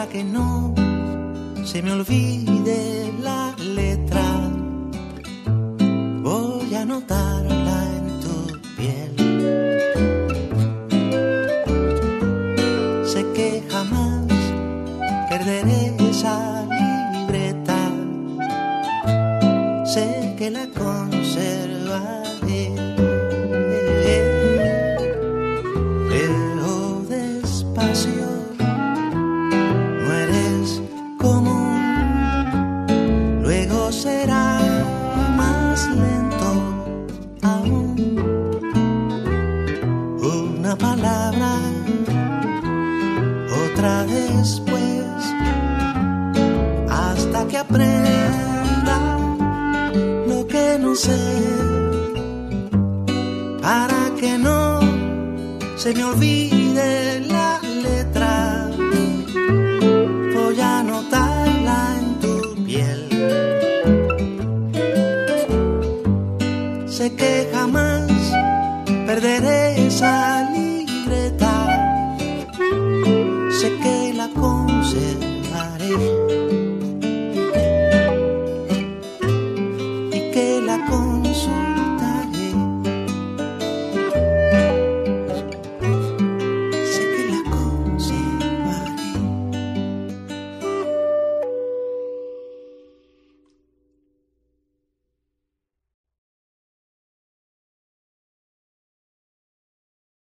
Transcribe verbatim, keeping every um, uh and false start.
para que no se me olvide la letra. Voy a anotarla en tu piel. Sé que jamás perderé esa libreta. Sé que la conservaré. Pero despacio, no eres común. Luego será más lento aún. Una palabra, otra después, hasta que aprenda lo que no sé, para que no se me olvide la letra. Voy a anotarla en tu piel. Sé que jamás perderé esa libreta. Sé que